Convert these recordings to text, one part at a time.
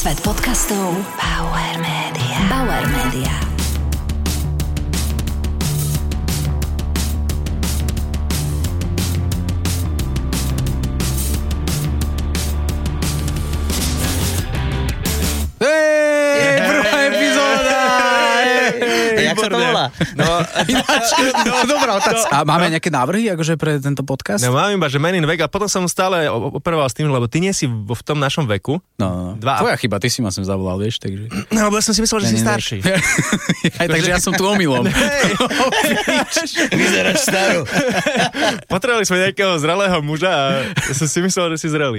Svet podcastov Bauer Media. Bauer Media. Prvá epizóda! Jak sa to volá? Dobrá otázka. A máme nejaké návrhy akože pre tento podcast? No mám iba, že Men in Vek a potom som stále operoval s tým, lebo ty nie si v tom našom veku. No, tvoja chyba, ty si ma sem zavolal, vieš, takže... No, lebo ja som si myslel, že si starší. Aj takže ja som tu omylom. Vyzeráš staro. Potrebovali sme nejakého zrelého muža a ja som si myslel, že si zrelý.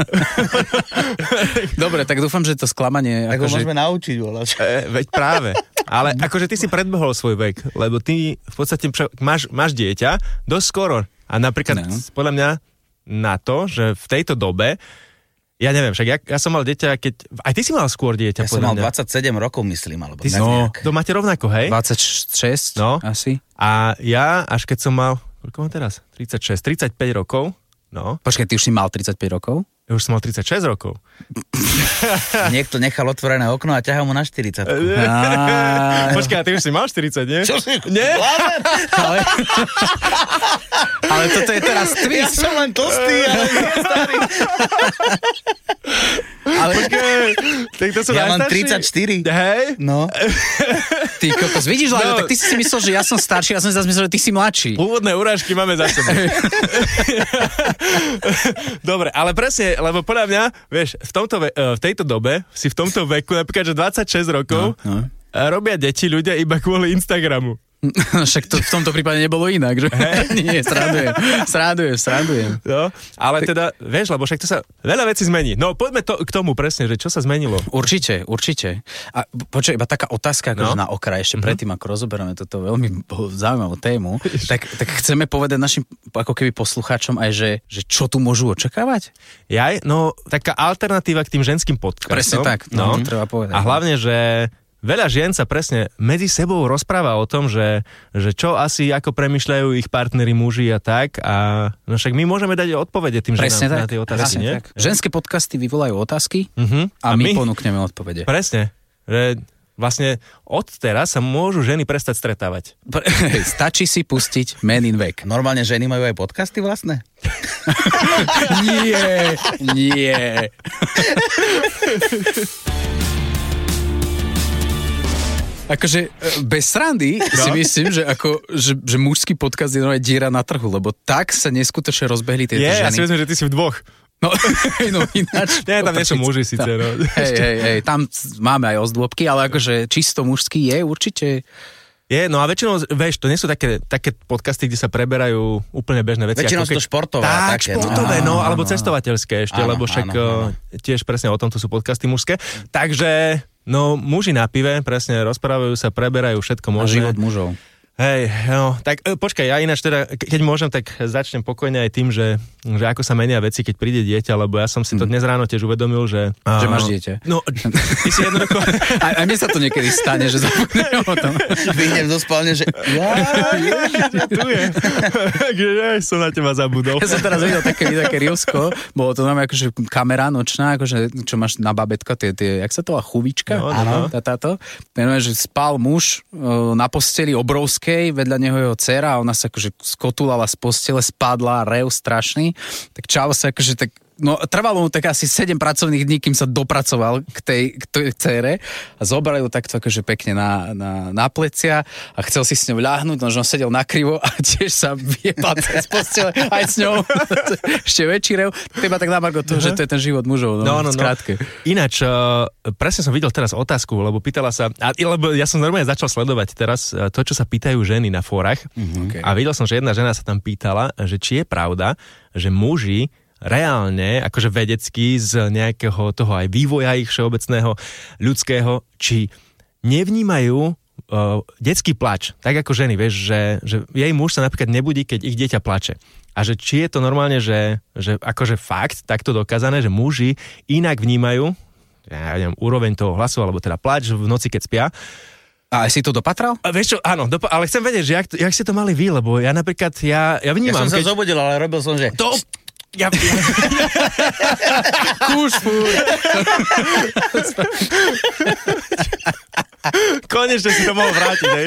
Dobre, tak dúfam, že to sklamanie... Tak ho môžeme naučiť volať. Veď práve. Ale akože ty si predbehol svoj vek, lebo ty v podstate máš dieťa dosť skoro. A napríklad podľa mňa na to, že v tejto dobe, ja neviem, však ja som mal dieťa, keď... Aj ty si mal skôr dieťa, ja som mal 27 rokov, myslím, alebo tak nejak. To máte rovnako, hej? 26 asi. A ja, až keď som mal... Koľko mám teraz? 35 rokov. No. Počkaj, ty už si mal 35 rokov? Ja už som mal 36 rokov. Niekto nechal otvorené okno a ťahal mu na 40. Počkaj, ty už si mal 40, nie? Čo si? Nie? Ale toto je teraz twist. Ja som len tlstý, ale nie starý. Ale Tak to som Ja mám najstarší. 34. Hej? No. ty kokos, vidíš, Láďo, tak ty si myslel, že ja som starší, ja som si zase myslel, že ty si mladší. Úvodné urážky máme za sebou. Dobre, ale presne, lebo podľa mňa, vieš, v tejto dobe, si v tomto veku, napríklad, že 26 rokov, robia deti ľudia iba kvôli Instagramu. Však to v tomto prípade nebolo inak, že? Nie, srandujem. No, ale teda, vieš, lebo však to sa veľa vecí zmení. No, poďme k tomu presne, že čo sa zmenilo. Určite. A počkaj, iba taká otázka, akože na okraj, ešte predtým, ako rozoberieme toto veľmi zaujímavú tému, tak chceme povedať našim, ako keby poslucháčom aj, že čo tu môžu očakávať? No, taká alternatíva k tým ženským podcastom. Presne tak, no, treba povedať. A hlavne, že veľa žien sa presne medzi sebou rozpráva o tom, že čo asi, ako premýšľajú ich partneri, muži a tak. A no však my môžeme dať odpovede tým ženám na tie otázky, nie? Tak. Ženské podcasty vyvolajú otázky a my ponúkneme odpovede. Presne. Že vlastne od teraz sa môžu ženy prestať stretávať. Stačí si pustiť Men in Vek. Normálne ženy majú aj podcasty vlastné? Nie. Akože bez srandy si myslím, že mužský podcast je normálne diera na trhu, lebo tak sa neskutočne rozbehli tieto ženy. Ja si myslím, že ty si v dvoch. No ináč. Nie, tam nie sú muži síce. No. Hej, tam máme aj ozdôbky, ale akože čisto mužský je určite... No a väčšinou, vieš, to nie sú také podcasty, kde sa preberajú úplne bežné veci. Väčšinou sú to športové. Tak, športové, alebo cestovateľské ešte, lebo však tiež presne o tomto sú podcasty mužské. Takže... No, muži na pive, presne, rozprávajú sa, preberajú všetko možné. A život mužov. Hej, no, tak počkaj, ja ináč teda, keď môžem, tak začnem pokojne aj tým, že ako sa menia veci, keď príde dieťa, lebo ja som si to dnes ráno tiež uvedomil, že... Že máš dieťa. No, ty si jednoducho... A mne sa to niekedy stane, že zapomínam o tom. Vyjdem zo spálne, že... Tu je. Takže ja som na teba zabudol. Ja som teraz videl také Rilsko, bolo to nám akože kamera nočná, akože, čo máš na babetka, tie jak sa to volá, chuvička? Áno. Táto. Že spal muž na posteli obrovskej, vedľa neho jeho dcera a ona sa akože skotulala z postele, spadla, rev strašný, tak čavo sa akože tak, no trvalo mu tak asi 7 pracovných dní, kým sa dopracoval k tej dcére a zobrali ho takto akože pekne na plecia a chcel si s ňou ľahnúť, no že on sedel nakrivo a tiež sa vyjebal z postele aj s ňou. Ešte väčší rev, teba tak na margo toho, že to je ten život mužov, no. Skrátke. Ináč, presne som videl teraz otázku, lebo pýtala sa, lebo ja som normálne začal sledovať teraz to, čo sa pýtajú ženy na fórach a videl som, že jedna žena sa tam pýtala, že či je pravda, že muži reálne, akože vedecky z nejakého toho aj vývoja ich všeobecného ľudského, či nevnímajú detský plač, tak ako ženy, vieš, že jej muž sa napríklad nebudí, keď ich dieťa plače. A že či je to normálne, že akože fakt, takto dokázané, že muži inak vnímajú, ja neviem, úroveň toho hlasu, alebo teda plač v noci, keď spia. A si to dopatral? Vieš čo, áno, ale chcem vedieť, že jak ste to mali vy, lebo ja napríklad, ja vnímam... Ja som sa zobudil, ale robil som, že... Kúš fúr. Konečne si to mohol vrátiť, hej?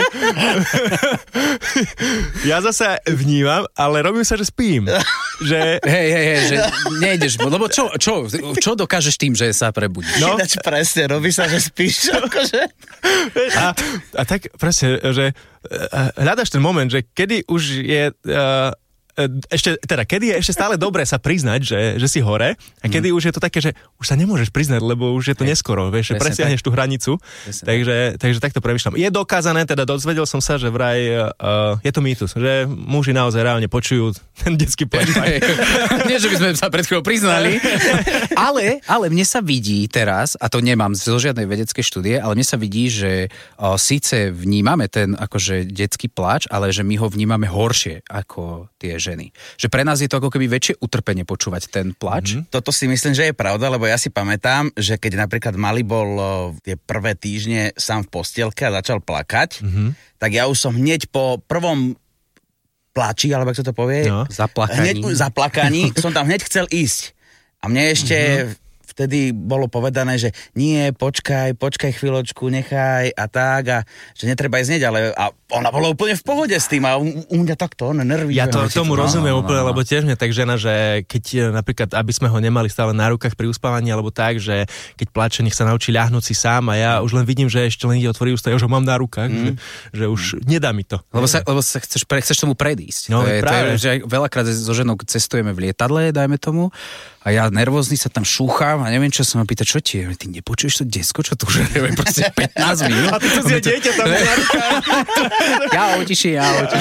Ja zase vnímam, ale robím sa, že spím. Že... Hej, že nejdeš, lebo čo dokážeš tým, že sa prebudíš? No. Ináč presne, robí sa, že spíš, akože. A tak presne, že hľadaš ten moment, že kedy už je... kedy je ešte stále dobré sa priznať, že si hore a kedy už je to také, že už sa nemôžeš priznať, lebo už je to neskoro, vieš, že presiahneš tú hranicu, takže takto premýšľam. Je dokázané, teda dozvedel som sa, že vraj je to mýtus, že muži naozaj reálne počujú ten detský plač. Nie, že by sme sa pred chvíľou priznali, ale mne sa vidí teraz, a to nemám zo žiadnej vedeckej štúdie, ale mne sa vidí, že síce vnímame ten akože detský plač, ale že my ho vnímame horšie ako tie ženy. Že pre nás je to ako keby väčšie utrpenie počúvať ten plač. Toto si myslím, že je pravda, lebo ja si pamätám, že keď napríklad malý bol tie prvé týždne sám v postielke a začal plakať, tak ja už som hneď po prvom plači, alebo ako sa to povie, zaplakaní, som tam hneď chcel ísť. A mne ešte vtedy bolo povedané, že nie, počkaj chvíľočku, nechaj a tak, a že netreba ísť hneď, ale a ona bola úplne v pohode s tým a u mňa takto, nerví. Ja tomu rozumiem úplne, lebo tiež mňa tak žena, že keď napríklad, aby sme ho nemali stále na rukách pri uspávaní, alebo tak, že keď plače, nech sa naučí ľahnúť si sám a ja už len vidím, že ešte len ide otvorí ústa, ja už ho mám na rukách, že už nedá mi to. Lebo sa chceš tomu predísť. No, to je, že veľakrát so ženou cestujeme v lietadle, dajme tomu, a ja nervózny sa tam šúcham a neviem, čo sa ma pýta, čo ti je? Ty nepočuješ to detsko, čo tu už neviem, proste 15 minút. A ty to zje dieťa tam na rukách. Ja otiši.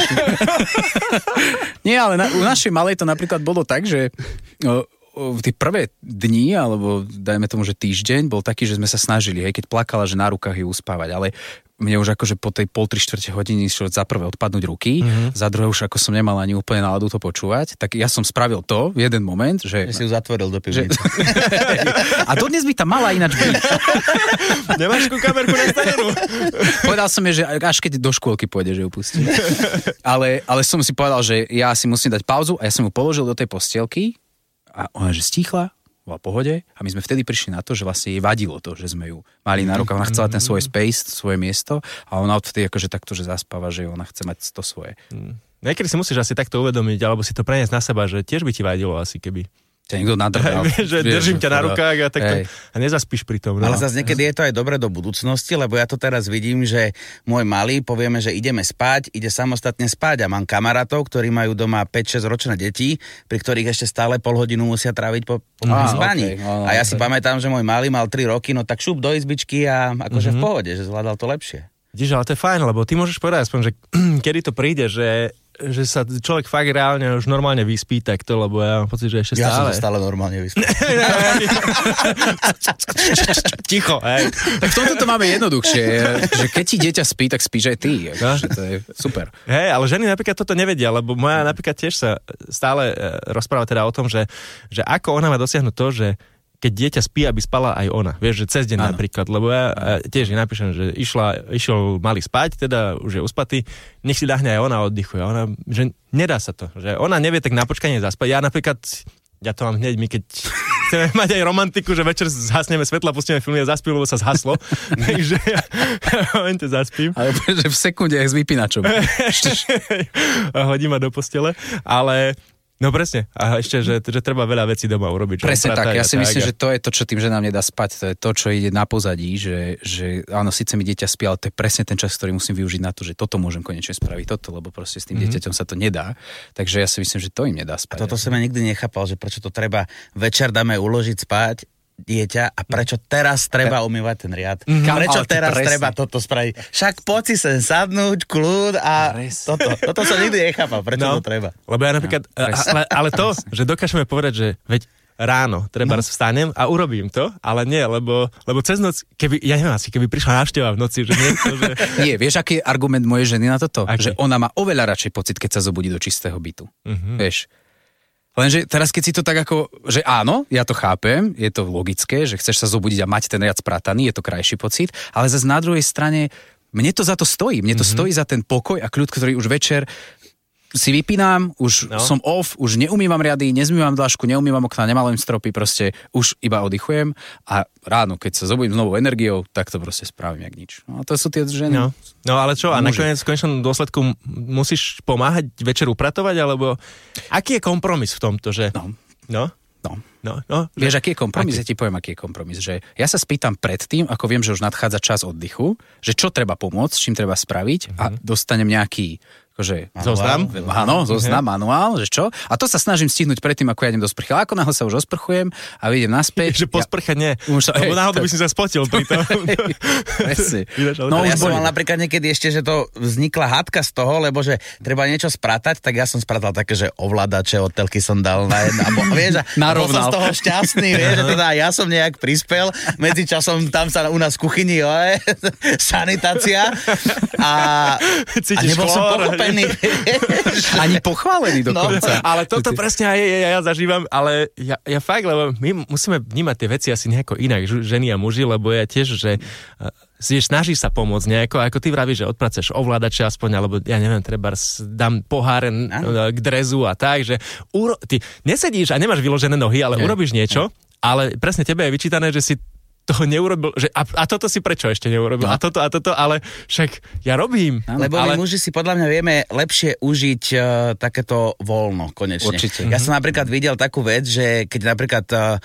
Nie, ale u našej malej to napríklad bolo tak, že v tie prvé dni, alebo dajme tomu, že týždeň, bol taký, že sme sa snažili, hej, keď plakala, že na rukách ju uspávať, ale mne už akože po tej 3/4 hodiny išlo za prvé odpadnúť ruky, za druhé už ako som nemal ani úplne náladu to počúvať, tak ja som spravil to v jeden moment, že si ju zatvoril do pivnice. A dodnes by tam mala ináč byť. Nemáš tú kamerku nastavenú? Povedal som jej, že až keď do škôlky pôjde, že ju pustí. Ale som si povedal, že ja si musím dať pauzu a ja som ju položil do tej postielky a ona že stíchla, bola v pohode a my sme vtedy prišli na to, že vlastne jej vadilo to, že sme ju mali na rukách. Ona chcela ten svoj space, svoje miesto a ona odtedy akože takto, že zaspáva, že ona chce mať to svoje. Niekedy si musíš asi takto uvedomiť, alebo si to preniesť na seba, že tiež by ti vadilo asi, keby ťa niekto nadrhal. Že držím ťa na rukách a takto a nezaspíš pri tom. No. Ale zase niekedy je to aj dobre do budúcnosti, lebo ja to teraz vidím, že môj malý, povieme, že ideme spať, ide samostatne spať a mám kamarátov, ktorí majú doma 5-6 ročné deti, pri ktorých ešte stále pol hodinu musia tráviť po spaní. Okay, a ja si pamätám, že môj malý mal 3 roky, no tak šup do izbičky a akože v pohode, že zvládal to lepšie. Vidíš, ale to je fajn, lebo ty môžeš povedať aspoň, že kedy to príde, že sa človek fakt reálne už normálne vyspí takto, lebo ja mám pocit, že ešte stále. Ja som stále normálne vyspí. Ticho, hej. Tak v tomto to máme jednoduchšie, že keď ti dieťa spí, tak spíš aj ty. To je super. Hej, ale ženy napríklad toto nevedia, lebo moja napríklad tiež sa stále rozpráva teda o tom, že ako ona má dosiahnuť to, že keď dieťa spí, aby spala aj ona. Vieš, že cez deň napríklad, lebo ja tiež napíšem, že išiel malý spať, teda už je uspatý, nech si ľahne aj ona oddychuje. Ona, že nedá sa to, že ona nevie tak na počkanie zaspať. Ja napríklad, ja to mám hneď, my keď chceme mať aj romantiku, že večer zhasneme svetla, pustíme film a zaspím, lebo sa zhaslo. Takže ja momente zaspím. Ale že v sekunde je s vypínačom. A hodí ma do postele, ale no presne, a ešte, že treba veľa vecí doma urobiť. Presne tak, ja si myslím, že to je to, čo tým ženám nedá spať, to je to, čo ide na pozadí, že áno, síce mi dieťa spí, ale to je presne ten čas, ktorý musím využiť na to, že toto môžem konečne spraviť, lebo proste s tým dieťaťom sa to nedá, takže ja si myslím, že to im nedá spať. A toto som ja nikdy nechápal, že prečo to treba večer dáme uložiť spať dieťa a prečo teraz treba umývať ten riad. Prečo teraz treba toto spraviť? Však poď si sem sadnúť, kľud a toto som nikdy nechápal, prečo to treba. Lebo ja napríklad, ale to, že dokážeme povedať, že veď ráno treba vstanem a urobím to, ale nie, lebo cez noc, ja neviem asi, keby prišla návšteva v noci, že niekto, že... Nie, vieš, aký je argument mojej ženy na toto? Aký? Že ona má oveľa radšej pocit, keď sa zobudí do čistého bytu. Vieš? Lenže teraz, keď si to tak ako, že áno, ja to chápem, je to logické, že chceš sa zobudiť a mať ten riad sprataný, je to krajší pocit, ale zase na druhej strane, mne to za to stojí. Mne to stojí za ten pokoj a kľud, ktorý už večer si vypínam, už som off, už neumývam riady, nezmývam dlažku, neumývam okna, nemalujem stropy, proste už iba oddychujem a ráno, keď sa zobudím s novou energiou, tak to proste spravím jak nič. No a to sú tie ženy. No ale čo, a nakoniec v konečnom dôsledku musíš pomáhať večer upratovať, alebo aký je kompromis v tomto, že... No. Vieš, aký je kompromis? Ja ti poviem, aký je kompromis. Že ja sa spýtam predtým, ako viem, že už nadchádza čas oddychu, že čo treba pomôcť, čím treba spraviť a dostanem nejaký zoznam? Áno, zoznam, manuál, že čo? A to sa snažím stihnúť predtým, ako ja idem do sprchy. Ale ako náhle sa už osprchujem a vyjdem naspäť. Že po sprche nie. Lebo náhodou by si sa spotil pri tom. No, ja som mal napríklad niekedy ešte, že to vznikla hádka z toho, lebo že treba niečo spratať, tak ja som spratal také, že ovládače od telky som dal na jedno. A vieš, bol som z toho šťastný, vieš, že teda ja som nejak prispel. Medzičasom tam sa u nás v kuchyni sanitácia a nebol som pochopený. Ani pochválený dokonca. Ale toto presne aj ja zažívam, ale ja fakt, lebo my musíme vnímať tie veci asi nejako inak, ženy a muži, lebo ja tiež, že snaží sa pomôcť nejako, ako ty vravíš, že odpracuješ ovládače aspoň, alebo ja neviem, treba dám pohár k drezu a tak, že ty nesedíš a nemáš vyložené nohy, ale urobíš niečo, ale presne tebe je vyčítané, že si toho neurobil, že a toto si prečo ešte neurobil, a toto, ale však ja robím. Lebo my muži si podľa mňa vieme lepšie užiť takéto voľno, konečne. Určite. Ja som napríklad videl takú vec, že keď napríklad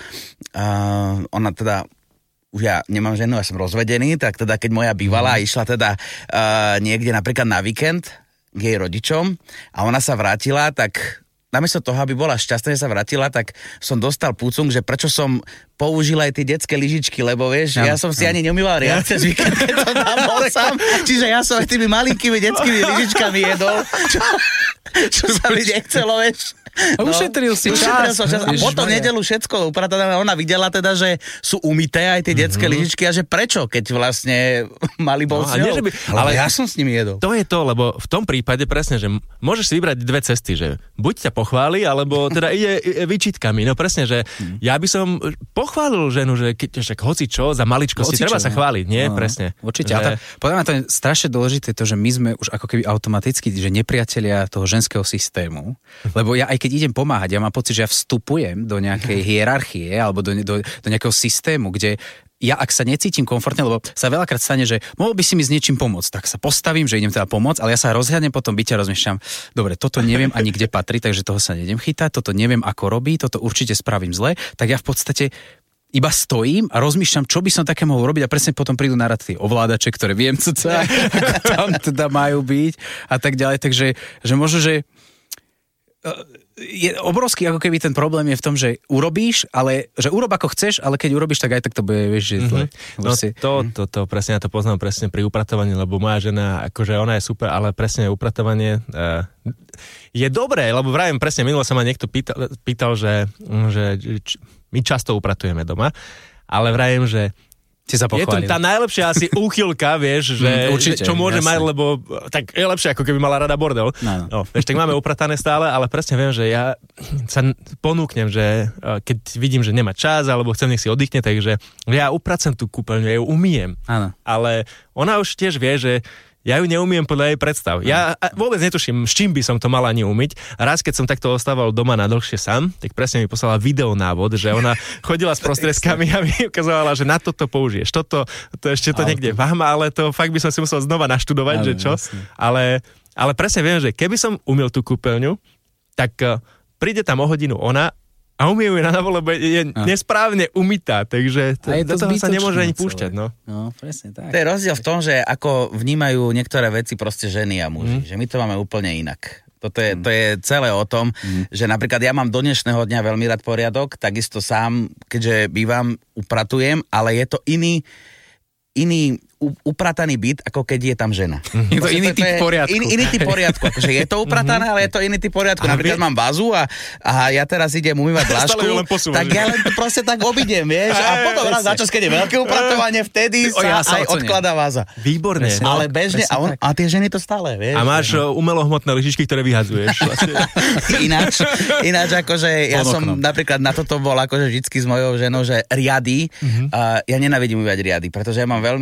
ona teda už ja nemám ženu, ja som rozvedený, tak teda keď moja bývalá išla teda niekde napríklad na víkend k jej rodičom a ona sa vrátila, tak namiesto toho, aby bola šťastná, že sa vrátila, tak som dostal púcung, že prečo som použil aj tie detské lyžičky, lebo vieš, ja som si ani neumýval riad cez víkend, keď som tam bol sám, čiže ja som aj tými malinkými detskými lyžičkami jedol, čo sa mi nechcelo, vieš. A ušetril si čas. A potom nedelu všetko upratané, ona videla teda, že sú umyté aj tie detské lyžičky a že prečo, keď vlastne mali bol s ňou. Ale ja som s nimi jedol. To je to, lebo v tom prípade presne, že môžeš si vybrať dve cesty, že buď ťa pochváli, alebo teda ide výčitkami. No presne, že ja by som pochválil ženu, že keď však hoci čo, za maličkosti treba sa chváliť, nie? Presne. Určite. Že... Podľa mňa to je strašne dôležité to, že my sme už ako keby automaticky, že nepriatelia toho ženského systému, lebo ja aj keď idem pomáhať, ja mám pocit, že ja vstupujem do nejakej hierarchie alebo do nejakého systému, kde ja ak sa necítim komfortne, lebo sa veľakrát stane, že mohol by si mi s niečím pomôcť, tak sa postavím, že idem teda pomôcť, ale ja sa rozhľadnem po tom byte a rozmýšľam, dobre, toto neviem ani kde patrí, takže toho sa nejdem chytať, toto neviem ako robí, toto určite spravím zle, tak ja v podstate iba stojím a rozmýšľam, čo by som také mohol robiť a presne potom prídu na rad tie ovládače, ktoré viem, co ako tam teda majú byť a tak ďalej, takže že možno, že je obrovský ako keby ten problém je v tom, že urobíš, ale že urob ako chceš, ale keď urobíš, tak aj tak to bude, vieš, že zle. No to presne, ja to poznám presne pri upratovaní, lebo moja žena, akože ona je super, ale presne upratovanie je dobré, lebo vravím presne, minulo sa ma niekto pýtal, že my často upratujeme doma, ale vravím, že je to tá najlepšia asi úchylka, vieš, že určite, čo môže mať, lebo tak je lepšie, ako keby mala rada bordel. No, vieš, tak máme upratané stále, ale presne viem, že ja sa ponúknem, že keď vidím, že nemá čas, alebo chcem, nech si oddychne, takže ja upracem tú kúpeľňu, ja ju umyjem. Áno. Ale ona už tiež vie, že ja ju neumiem podľa jej predstav. Ja vôbec netuším, s čím by som to mal ani umyť. Raz, keď som takto ostával doma na dlhšie sám, tak presne mi poslala videonávod, že ona chodila s prostriedkami a mi ukazovala, že na toto použiješ. Toto ešte to niekde vám, ale to fakt by som si musel znova naštudovať, že čo. Ale presne viem, že keby som umyl tú kúpeľňu, tak príde tam o hodinu ona a umie ju na novo, lebo je nesprávne umytá, takže do toho sa nemôže ani púšťať. No, presne tak. To je rozdiel v tom, že ako vnímajú niektoré veci proste ženy a muži, že my to máme úplne inak. To je celé o tom, že napríklad ja mám do dnešného dňa veľmi rád poriadok, takisto sám, keďže bývam, upratujem, ale je to iný uprataný byt, ako keď je tam žena. Je to iný typ poriadku. Iný typ poriadku. Akože je to upratané, ale je to iný typ poriadku. Napríklad mám vázu a ja teraz idem umývať dlášku, tak ja len to proste tak obidem, vieš? A potom raz za čas, keď je veľké upratovanie, vtedy sa aj odkladá váza. Výborne. Ale bežne, a tie ženy to stále, vieš? A máš umelohmotné lyžičky, ktoré vyhadzuješ. Ináč akože ja som napríklad na toto bol akože vždycky s mojou ženou, že riady, ja nenávidím umývať riady, pretože ja mám veľmi slabý žalúdok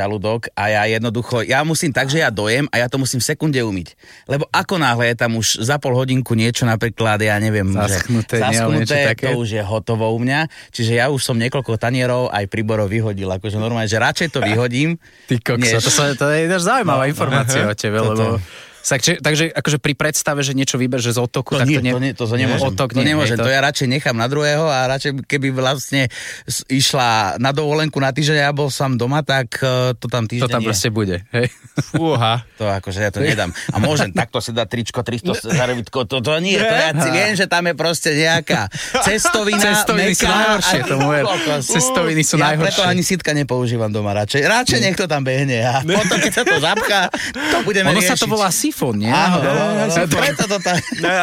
žalúdok a ja musím tak, že ja dojem a ja to musím v sekunde umyť. Lebo ako náhle je tam už za pol hodinku niečo napríklad, ja neviem, zaschnuté, to už je hotovo u mňa. Čiže ja už som niekoľko tanierov aj príborov vyhodil, akože normálne, že radšej to vyhodím. Ty kokso, to je zaujímavá informácia o tebe, lebo... Takže akože pri predstave, že niečo vyberže z otoku, tak to nemôžem. To nemôžem, to ja radšej nechám na druhého a radšej keby vlastne išla na dovolenku na týždeň a ja bol sám doma, tak to tam týždeň to tam proste bude, hej? Fúha. To akože ja to nedám. A môžem takto si dať tričko 300 zarobitko, to nie, to ja si viem, že tam je proste nejaká cestovina. Cestoviny sú najhoršie, cestoviny sú najhoršie. Ja preto ani sítka nepoužívam doma radšej niekto tam behne a potom keď sa to zapchá, to budeme riešiť. Ono sa to volá sifón, nie? Áno, preto to tak.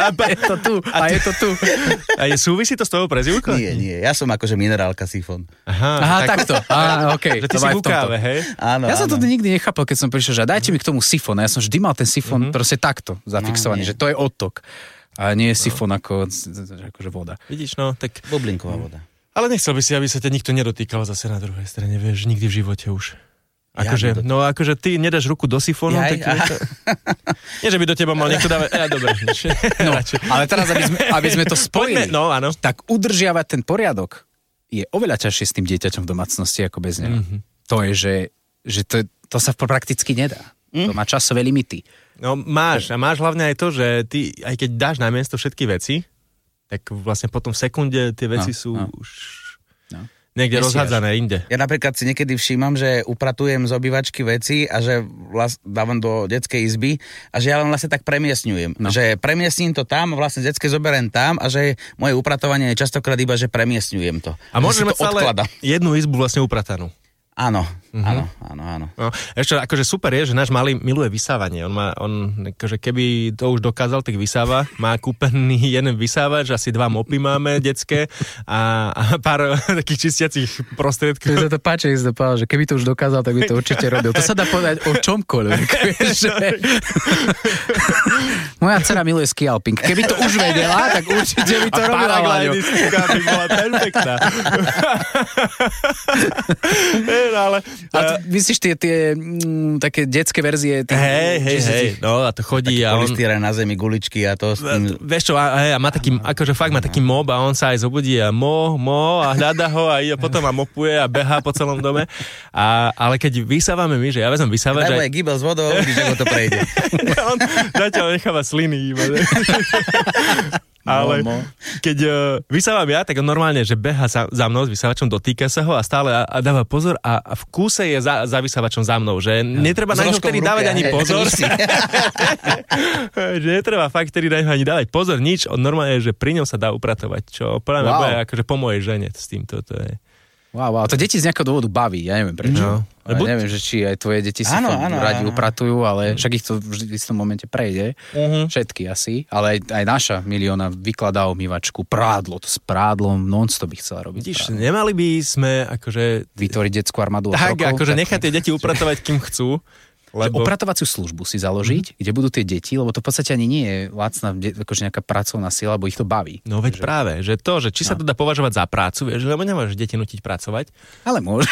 Je to tu. A súvisí to s tvojou prezývkou? Nie. Ja som akože minerálka sifón. Aha, takto. Okej. Že ty si v káve, hej? Áno. Ja som to nikdy nechápal, keď som prišiel, že dajte mi k tomu sifón. Ja som vždy mal ten sifón proste takto zafixovaný, že to je odtok. A nie je sifón akože voda. Vidíš, no, tak... Bublinková voda. Ale nechcel by si, aby sa ťa nikto nedotýkal zase na druhej strane, vieš, nikdy v živote už. Akože ty nedáš ruku do sifónu, tak... Nie, že by do teba mal niekto dávať... Dobre. Ale teraz, aby sme to spojili, áno. tak udržiavať ten poriadok je oveľa ťažšie s tým dieťaťom v domácnosti ako bez neho. Mm-hmm. To je, že to sa prakticky nedá. To má časové limity. No máš hlavne aj to, že ty, aj keď dáš na miesto všetky veci, tak vlastne potom v sekunde tie veci sú už... Niekde rozhádzané inde. Ja napríklad si niekedy všímam, že upratujem z obývačky veci a že dávam do detskej izby a že ja len vlastne tak premiestňujem. Že premiestním to tam, vlastne z detskej zoberiem tam a že moje upratovanie je častokrát iba, že premiestňujem to. A môžeme celé jednu izbu vlastne upratanú. Áno. No, ešte akože super je, že náš malý miluje vysávanie. On akože keby to už dokázal, tak vysáva. Má kúpený jeden vysávač, asi 2 mopy máme detské a pár takých čistiacich prostriedkov. To páči, že keby to už dokázal, tak by to určite robil. To sa dá povedať o čomkoľvek. Moja dcera miluje ski alping. Keby to už vedela, tak určite by to robila. A paraglidistka by bola perfektná. Ale... A myslíš tie také detské verzie? Hej, no a to chodí a on... Polystyrén na zemi, guličky a to... Vieš čo, a má taký, akože fakt má taký mob a on sa aj zobudí a a hľada ho a ide potom a mopuje a behá po celom dome. Ale keď vysávame my, že ja vezmem vysávač... Daj moje gibel s vodou, vidíš, ako to prejde. On zatiaľ necháva sliny iba. Ale keď vysávam ja, tak on normálne, že beha za mnou s vysávačom, dotýka sa ho a stále a dáva pozor a v kúse je za vysávačom za mnou, že netreba na ňo vtedy dávať ani pozor. Že netreba fakt vtedy na ňo ani dávať pozor, nič, on normálne, že pri ňom sa dá upratovať, čo podľa mňa bude akože po mojej žene s týmto, to je... Wow, to deti z nejakého dôvodu baví, ja neviem prečo. No. Ja neviem, že či aj tvoje deti si radi upratujú, ale však ich to v istom momente prejde. Všetky asi, ale aj naša Milióna vykladá umývačku, prádlo, to s prádlom non-stop by chcela robiť. Vidíš, nemali by sme akože... vytvoriť detskú armádu otrokov. Tak, akože nechať tie deti upratovať, kým chcú. Lebo... Upratovaciu službu si založiť, kde budú tie deti, lebo to v podstate ani nie je lacná akože nejaká pracovná sila, lebo ich to baví. No veď práve, že to, že či sa to dá považovať za prácu, vieš, lebo nemôžeš deti nutiť pracovať. Ale môžeš.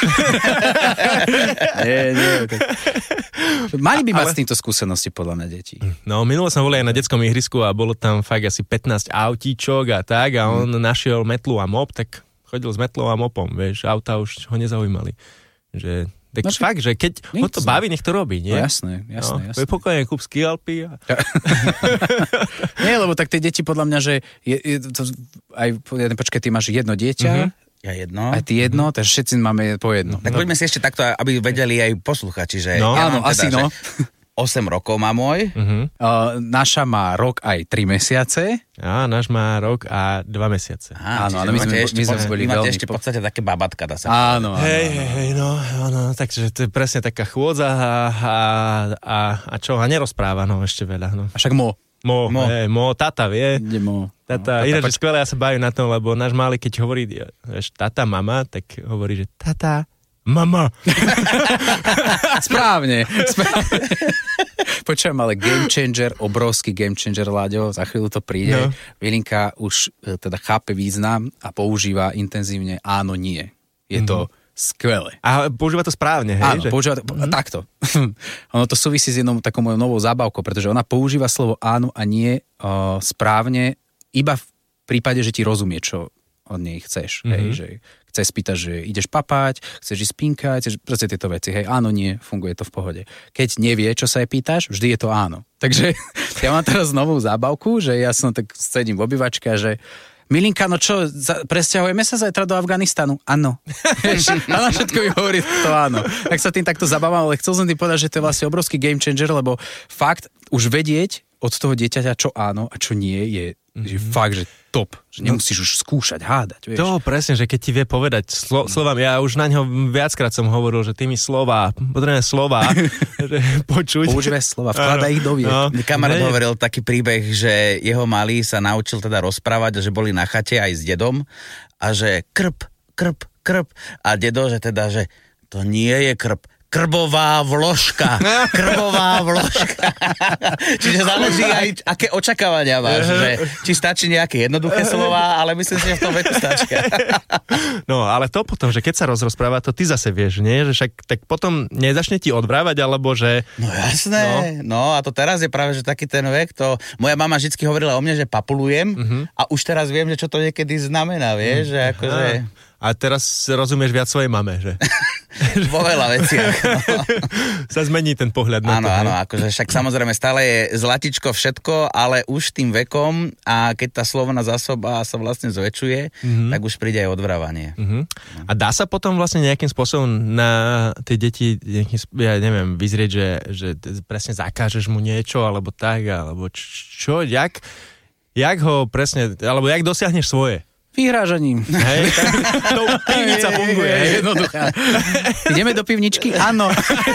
nie. Mali by mať s týmto skúsenosti podľa mňa deti. No, minulo som bol aj na detskom ihrisku a bolo tam fakt asi 15 autíčok a tak a on našiel metlu a mop, tak chodil s metlou a mopom, vieš, auta už ho nezaujímali. Že... Tak fakt, že keď ho to baví, nech to robí, nie? No, jasné. Pokojne kúp ski Alpy. Nie, lebo tak tie deti podľa mňa, že počkaj, ty máš jedno dieťa, ja jedno. Aj ty jedno, takže všetci máme po jedno. Tak poďme si ešte takto, aby vedeli aj posluchači, že... No, áno, asi no. 8 rokov má môj. Naša má rok aj 3 mesiace. A náš má rok a 2 mesiace. Áno, ale my sme boli veľmi... Máte ešte v podstate také babatka, dá sa. Áno. Hej, no, takže to je presne taká chôdza a čo, a nerozpráva, no, ešte veľa, no. A však tata vie. Tata, ináč skvelé, ja sa bavím na tom, lebo náš malý, keď hovorí, tata, mama, tak hovorí, že tata, mama. Správne. Počujem, ale game changer, obrovský game changer, Láďo, za chvíľu to príde. No. Vilinka už teda chápe význam a používa intenzívne áno, nie. Je to skvelé. A používa to správne, hej? Áno, používa to takto. Ono to súvisí s jednou takou mojou novou zábavkou, pretože ona používa slovo áno a nie správne iba v prípade, že ti rozumie, čo od nej chceš. Hej? Že chce spýtať, že ideš papať, chceš ísť spinkať, proste tieto veci. Hej, áno, nie, funguje to v pohode. Keď nevie, čo sa jej pýtaš, vždy je to áno. Takže ja mám teraz novú zábavku, že ja som tak sedím v obývačke a že Milinka, no čo, presťahujeme sa zajtra do Afganistanu? Áno. A na všetko mi hovorí to áno. Tak sa tým takto zabávam, ale chcel som tým povedať, že to je vlastne obrovský game changer, lebo fakt už vedieť od toho dieťaťa, čo áno a čo nie, je fakt, že top. Že nemusíš už skúšať, hádať. Vieš. To presne, že keď ti vie povedať slovám, ja už na ňo viackrát som hovoril, že tými potrebujeme slova, že počuť. Používaj slova, vkladaj ich do vied. No. Kamarát hovoril taký príbeh, že jeho malý sa naučil teda rozprávať, že boli na chate aj s dedom a že krp. A dedo, že teda, že to nie je krp. Krbová vložka. Čiže záleží aj, aké očakávania máš. Že, či stačí nejaké jednoduché slova, ale myslím si, že v tom veku stačí. No, ale to potom, že keď sa rozpráva, to ty zase vieš, nie? Že však tak potom nezačne ti odvrávať, alebo že... No jasné. No a to teraz je práve, že taký ten vek, to... Moja mama vždycky hovorila o mne, že papulujem a už teraz viem, že čo to niekedy znamená, vieš, že akože... A teraz rozumieš viac svojej mame, že? Vo veľa veciach. No. Sa zmení ten pohľad na to. Áno, akože však samozrejme stále je zlatičko všetko, ale už tým vekom a keď tá slovná zásoba sa vlastne zväčšuje, tak už príde aj odvrávanie. A dá sa potom vlastne nejakým spôsobom na tie deti, ja neviem, vyzrieť, že presne zakážeš mu niečo, alebo tak, alebo čo, jak ho presne, alebo jak dosiahneš svoje? Vyhrážaním. Hej, to pivnica funguje. Hej, jednoduchá. Ideme do pivničky? Áno.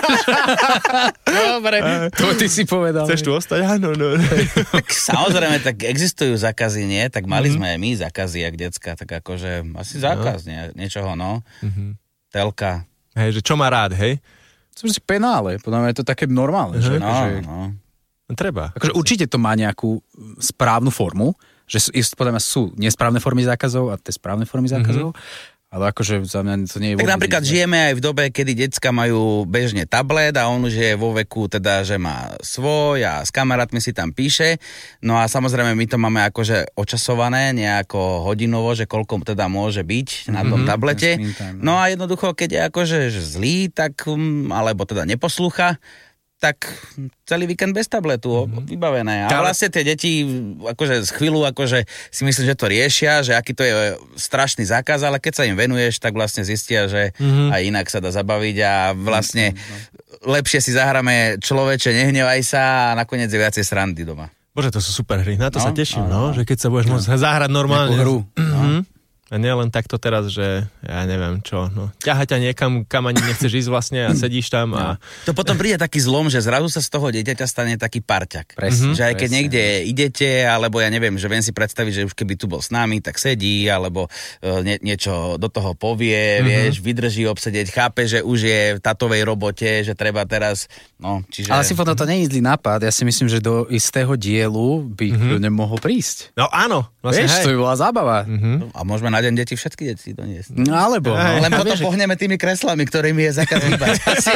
Dobre, to ty si povedal. Chceš tu ostať? Áno. No. Tak samozrejme, tak existujú zákazy, nie? Tak mali sme aj my zákazy, jak decka, tak akože asi zákaz niečoho, no. Telka. Hej, že čo má rád, hej? Som si penále, podľa mňa je to také normálne. Že, No. Treba. Akože určite to má nejakú správnu formu, že podľa mňa sú nesprávne formy zákazov a tie správne formy zákazov, ale akože za mňa to nie je... Tak napríklad žijeme aj v dobe, kedy decka majú bežne tablet a on už je vo veku teda, že má svoj a s kamarátmi si tam píše, no a samozrejme my to máme akože očasované nejako hodinovo, že koľko teda môže byť na tom tablete, no a jednoducho, keď je akože zlý, tak alebo teda neposlúcha, tak celý víkend bez tabletu, vybavené. A vlastne tie deti akože z chvíľu akože si myslím, že to riešia, že aký to je strašný zákaz, ale keď sa im venuješ, tak vlastne zistia, že aj inak sa dá zabaviť a vlastne lepšie si zahráme človeče, nehnevaj sa a nakoniec je viacej srandy doma. Bože, to sú super hry, na to sa teším, že keď sa budeš môcť zahrať normálne. Hru. A nie len takto teraz, že ja neviem čo, no. Ťaha ťa niekam, kam ani nechceš ísť vlastne a sedíš tam a... To potom príde taký zlom, že zrazu sa z toho dieťaťa stane taký parťak. Presne. Že aj keď niekde idete, alebo ja neviem, že viem si predstaviť, že už keby tu bol s nami, tak sedí, alebo niečo do toho povie, vieš, vydrží obsedieť, chápe, že už je v tatovej robote, že treba teraz, no, čiže... Ale si potom to nie je zlý nápad, ja si myslím, že do istého dielu by nemohol prísť. No áno. Vlastne, vieš, to by bola zábava. A môžeme na deň deti všetky deti doniesť. No alebo. Len potom pohneme tými kreslami, ktorými je zákaz hýbať.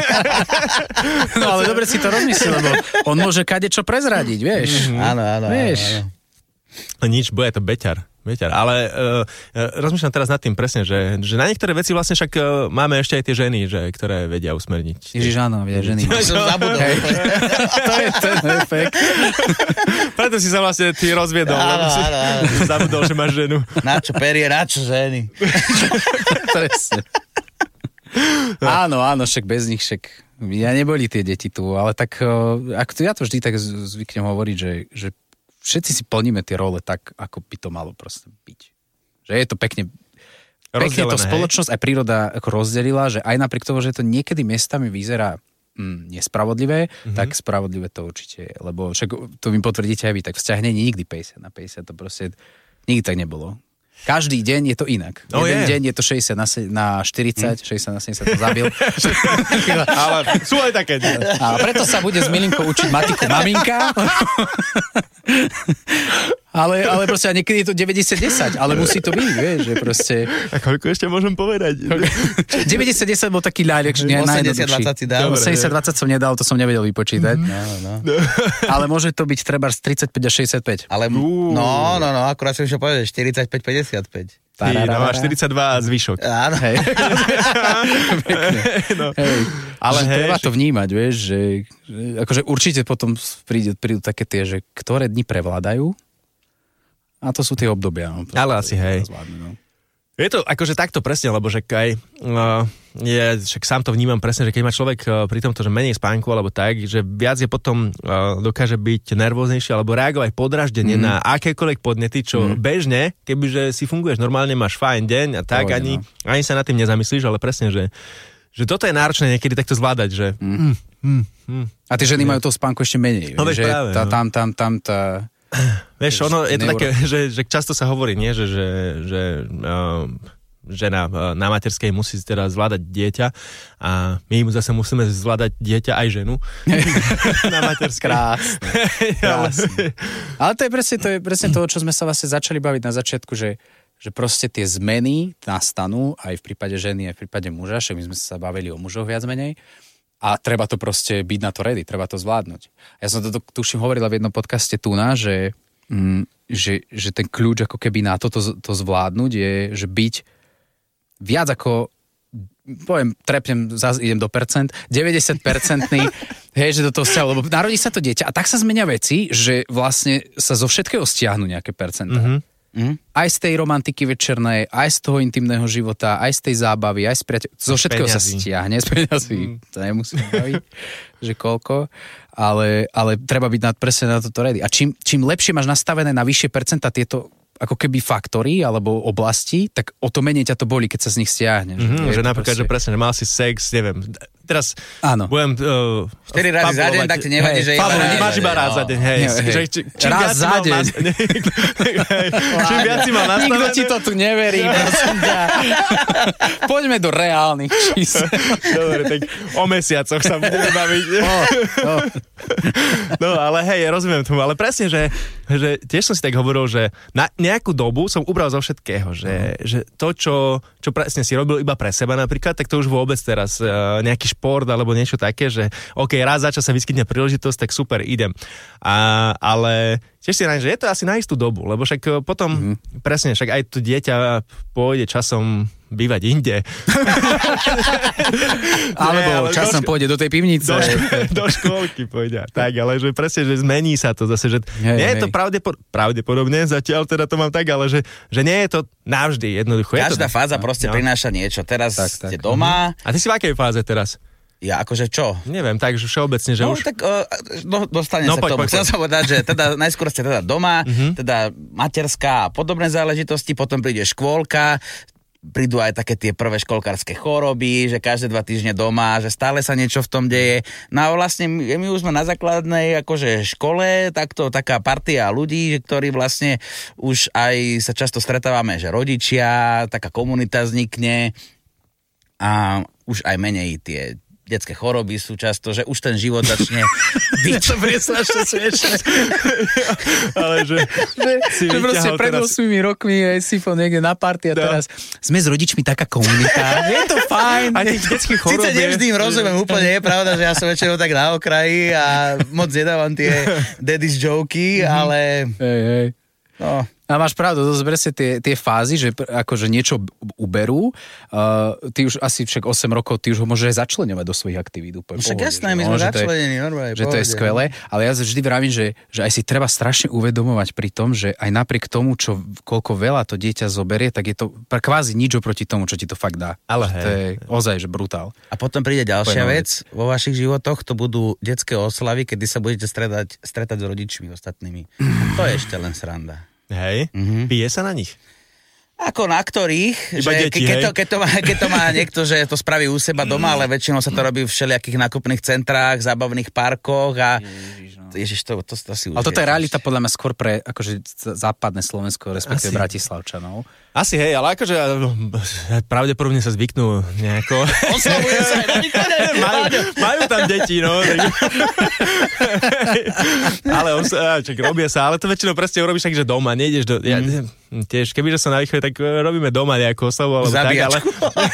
No ale dobre si to rozmyslel, lebo on môže kadečo prezradiť, vieš. Áno. Vieš. Nič, bude to beťar. Ale rozmýšľam teraz nad tým presne, že na niektoré veci vlastne však máme ešte aj tie ženy, že, ktoré vedia usmerniť. Ježiš, áno, vedia ženy. To je ten efekt. Preto si sa vlastne ty rozviedol. Áno. Zabudol, že máš ženu. Na čo perie, na čo ženy. Presne. Áno, však bez nich, ja neboli tie deti tu, ale tak, ja to vždy tak zvyknem hovoriť, že všetci si plníme tie role tak, ako by to malo proste byť. Že je to pekne to spoločnosť aj príroda ako rozdelila, že aj napriek toho, že to niekedy miestami vyzerá nespravodlivé, tak spravodlivé to určite je. Lebo však to mi potvrdíte aj vy, tak vzťah nie je nikdy 50 na 50, to proste nikdy tak nebolo. Každý deň je to inak. Jeden deň je to 60 na 40, 60 na 70 to zabil. Ale sú aj také. A preto sa bude s Milinkou učiť matiku maminka. Ale proste niekedy je to 90-10, ale musí to byť, vieš, že proste... A koľko ešte môžem povedať? 90-10 bol taký najjednoduchší. 80-20 si dal. 80-20 som nedal, to som nevedel vypočítať. No. Ale môže to byť treba z 35 a 65. Ale no, akurát som ešte povedal, 45-55. Ty, máš 42 a zvyšok. Áno. Hej. No. Hej. Ale že hej, treba to vnímať, vieš, že akože určite potom prídu také tie, že ktoré dni prevládajú. A to sú tie obdobia. No, ale asi, hej. Zvládne, no. Je to akože takto presne, lebo že aj však sám to vnímam presne, že keď má človek pri tomto, že menej spánku alebo tak, že viac je potom dokáže byť nervóznejší alebo reagovať podraždenie na akékoľvek podnety, čo bežne, kebyže si funguješ normálne, máš fajn deň a tak, ani sa nad tým nezamyslíš, ale presne, že toto je náročné niekedy takto zvládať, že... A tie ženy majú toho spánku ešte menej. No, že práve, tá... Vieš, ono je to také, že často sa hovorí, nie, že žena na materskej musí teda zvládať dieťa a my mu zase musíme zvládať dieťa aj ženu na materskej. Krásne. Ale to je presne to, čo sme sa vlastne začali baviť na začiatku, že proste tie zmeny nastanú aj v prípade ženy, aj v prípade muža, že my sme sa bavili o mužoch viac menej. A treba to proste byť na to ready, treba to zvládnuť. Ja som to tuším hovorila v jednom podcaste Tuna, že ten kľúč ako keby na to zvládnuť je, že byť viac ako, trepnem, idem do percent, 90%, hej, že do toho vzťahu, lebo narodí sa to dieťa a tak sa zmenia veci, že vlastne sa zo všetkého stiahnu nejaké percentá. Aj z tej romantiky večernej, aj z toho intimného života, aj z tej zábavy, aj z zo všetkého sa stiahne, z peňazí. To nemusíme baviť, že koľko, ale treba byť presne na toto ready. A čím lepšie máš nastavené na vyššie percentá tieto ako keby faktory alebo oblasti, tak o to menej ťa to bolí, keď sa z nich stiahne. Že napríklad, že presne, že mal si sex, neviem, teraz budem... 4 razy za deň, tak ti nevadí, že máš iba raz za deň, hej. Raz za deň. Čím viac si mal nastavené... Nikto ti to tu neverí, prosím ťa. Poďme do reálnych čísel. Dobre, tak o mesiacoch sa budeme baviť. No, ale hej, rozumiem tomu, ale presne, že tiež som si tak hovoril, že na nejakú dobu som ubral zo všetkého, že to, čo presne si robil iba pre seba napríklad, tak to už vôbec teraz nejaký šport alebo niečo také, že OK, raz za čas sa vyskytne príležitosť, tak super, idem. Ale tiež si rád, že je to asi na istú dobu, lebo však potom presne, však aj to dieťa pôjde časom bývať inde. Alebo časom pôjde do tej pivnice. Do škôlky pôjde. Tak, ale že presne, že zmení sa to zase, že nie je to pravdepodobne, zatiaľ teda to mám tak, ale že nie je to navždy jednoducho. Každá fáza proste prináša niečo. Teraz ste doma. A ty si v akej fáze teraz? Ja akože čo? Neviem, tak všeobecne, že už... Tak dostane sa k tomu. Chcel som povedať, že teda najskôr ste teda doma, teda materská a podobné záležitosti, potom príde škôlka, prídu aj také tie prvé školkárske choroby, že každé 2 týždne doma, že stále sa niečo v tom deje. No a vlastne my už sme na základnej akože škole, takto taká partia ľudí, ktorí vlastne už aj sa často stretávame, že rodičia, taká komunita vznikne a už aj menej tie detské choroby sú často, že už ten život začne byť. To bude strašne smiešné. Ale že proste pred 8 rokmi si niekde na party a teraz sme s rodičmi taká komunita. Je to fajn. A tých detských chorób Sice nevždy im rozumiem úplne, je pravda, že ja som väčšinou tak na okraji a moc nedávam tie daddy's joky, ale... Hej. No. A máš pravdu, to sú presne tie fázy, že akože niečo uberú. Ty už asi však 8 rokov, ty už ho môžeš aj začleňovať do svojich aktivít. Však jasné, my sme začlenení, normálne. Že to je skvelé, ale ja vždy vravím, že aj si treba strašne uvedomovať pri tom, že aj napriek tomu, koľko veľa to dieťa zoberie, tak je to kvázi nič oproti tomu, čo ti to fakt dá. Ale to je ozaj, že brutál. A potom príde ďalšia vec vo vašich životoch, to budú detské oslavy, kedy sa budete stretať s rodičmi ostatnými. To je ešte len sranda. Hej, pije sa na nich? Ako na ktorých, iba že deti, keď to má niekto, že to spraví u seba doma, ale väčšinou sa to robí v všelijakých nákupných centrách, zábavných parkoch a Ježiš, to si už... Ale toto je realita podľa mňa skôr pre akože západné Slovensko, respektíve Bratislavčanov. Asi hej, ale akože pravdepodobne sa zvyknú nejako... Oslavuje sa aj na východe. Majú tam nemám deti, no. Tak... ale robia sa, ale to väčšinou presne urobíš tak, že doma, nejdeš do... Ja, tiež, kebyže som na východe, tak robíme doma nejakú oslavu, alebo tak, ale...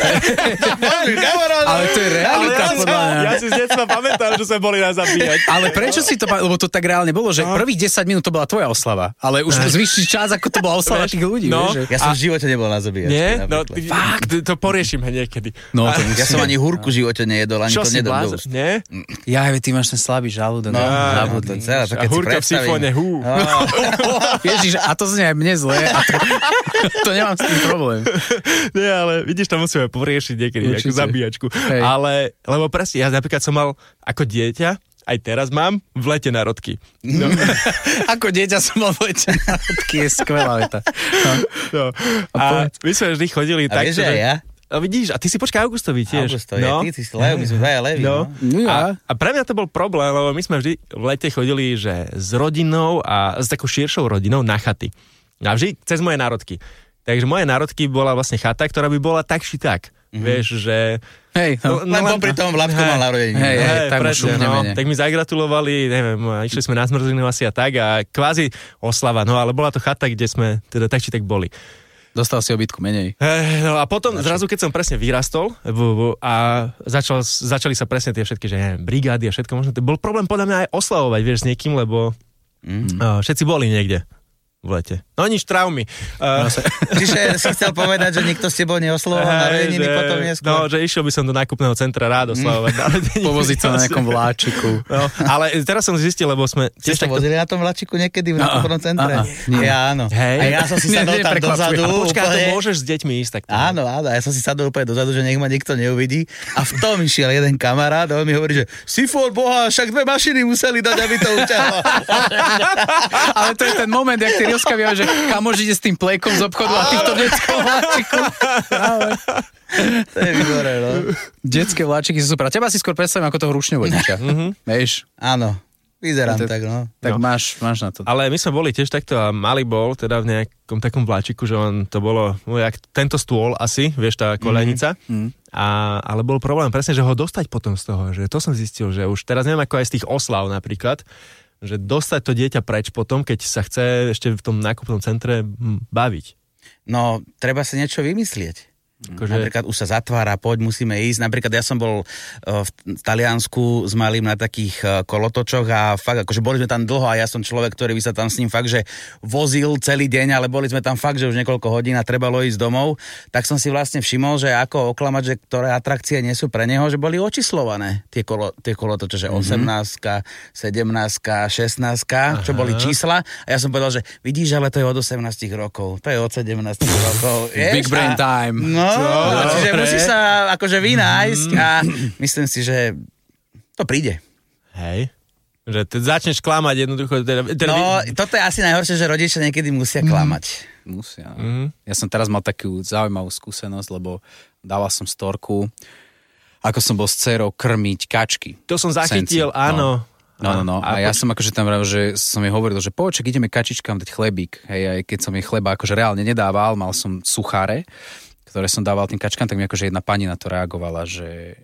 ale to je realita, ja si z detstva pamätám, že sme boli na zabíjať. Ale prečo si to... Lebo to tak reálne bolo, že prvých 10 minút to bola tvoja oslava, ale už zvyšší čas, ako to bola oslava tých ľudí. No, vieš, že... Ja som v živote nebol na zabíjačke. Nie? No, fakt, to poriešime niekedy. No, to ja som ani húrku v živote nejedol, ani čo to nedal do úst. Nie? Ja, ty máš ten slabý žalúdok. No, to celé, to keď si húrka v sifóne, Ježiš, a to znie aj mne zle. To nemám s tým problém. Nie, ale vidíš, to musíme poriešiť niekedy, nejakú zabíjačku. Hej. Ale, lebo presne, ja napríklad som mal ako dieťa, aj teraz mám, v lete národky. No. Ako dieťa som mal v lete národky, je skvelá veta. No. A my sme vždy chodili tak, že... ja? A vidíš, a ty si počkaj Augustovi tiež. Augusto, no. Ty si Leo, my sme dvaja Levi. No. A pre mňa to bol problém, lebo my sme vždy v lete chodili, že s rodinou a s takou širšou rodinou na chaty. A vždy cez moje národky. Takže moje národky bola vlastne chata, ktorá by bola tak či tak. Vieš, že... Hej, len popri tom Vládko mal narodeniny. Hej, tak tak mi zagratulovali, neviem, išli sme na zmrzlinu asi a tak a kvázi oslava, no ale bola to chata, kde sme teda tak či tak boli. Dostal si obytku menej. No a potom zrazu, keď som presne vyrastol a začali sa presne tie všetky, že brigády a všetko možno, bol problém podľa mňa aj oslavovať, vieš, s niekým, lebo všetci boli niekde v lete. No nič, traumy. Čiže si chcel povedať, že nikto s tebou neoslovoval narodeniny potom neskôr? No, že išiel by som do nákupného centra rád oslavovať narodeniny. Povoziť sa na nejakom vláčiku. No, ale teraz som zistil, lebo sme... Ste sa vozili na tom vláčiku niekedy v nákupnom centre? Ja áno. Hej. A ja som si sadol tam dozadu. A počkaj, to môžeš s deťmi ísť takto. Áno, ja som si sadol úplne dozadu, že nech ma nikto neuvidí. A v tom išiel jeden kamarát a on mi hovorí, že Sifón, boha, však 2 mašiny museli dať, aby to uťahlo. Ale to je ten moment, jak ty rozkaviaš, že kamož ide s tým plejkom z obchodu a ty v tom detskom vláčiku. To je výborné, no. Detské vláčiky sú super. A teba si skôr predstavím ako toho rušňovodiča. Vieš? Áno. Vyzerám tak, no. Tak máš na to. Ale my sme boli tiež takto a malý bol teda v nejakom takom vláčiku, že on to bolo, jak tento stôl asi, vieš, tá koľajnica. Ale bol problém presne, že ho dostať potom z toho, že to som zistil, že už teraz neviem ako aj z tých oslav napríklad, že dostať to dieťa preč potom, keď sa chce ešte v tom nákupnom centre baviť. No, treba si niečo vymyslieť. Napríklad už sa zatvára, poď, musíme ísť. Napríklad ja som bol v Taliansku s malým na takých kolotočoch a fakt, akože boli sme tam dlho a ja som človek, ktorý by sa tam s ním fakt, že vozil celý deň, ale boli sme tam fakt, že už niekoľko hodín a trebalo ísť domov. Tak som si vlastne všimol, že ako oklamať, že ktoré atrakcie nie sú pre neho, že boli očíslované tie kolotoče, že 18, 17, 16, čo boli čísla. A ja som povedal, že vidíš, ale to je od 18 rokov, to je od 17 rokov. Big brain time. Čiže musíš sa akože vynájsť a myslím si, že to príde. Hej. Že začneš klamať jednoducho. No, toto je asi najhoršie, že rodičia niekedy musia klamať. Musia. Ja som teraz mal takú zaujímavú skúsenosť, lebo dával som storku, ako som bol s dcerou krmiť kačky. To som zachytil, áno. No. A ja som akože tam že som jej hovoril, že poček, ideme kačičkám dať chlebík. Hej, aj keď som jej chleba akože reálne nedával, mal som sucháre, ktoré som dával tým kačkám, tak mi akože jedna pani na to reagovala, že